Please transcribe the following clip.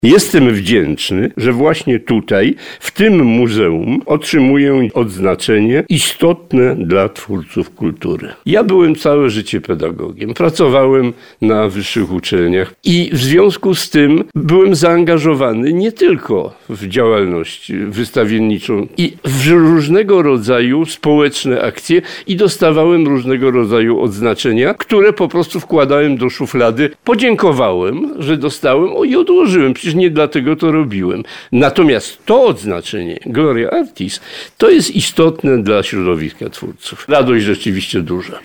Jestem wdzięczny, że właśnie tutaj, w tym muzeum, otrzymuję odznaczenie istotne dla twórców kultury. Ja byłem całe życie pedagogiem, pracowałem na wyższych uczelniach i w związku z tym byłem zaangażowany nie tylko w działalność wystawienniczą i w różnego rodzaju społeczne akcje i dostawałem różnego rodzaju odznaczenia, które po prostu wkładałem do szuflady. Podziękowałem, że dostałem i odłożyłem. Przecież nie dlatego to robiłem. Natomiast to odznaczenie, Gloria Artis, to jest istotne dla środowiska twórców. Radość rzeczywiście duża.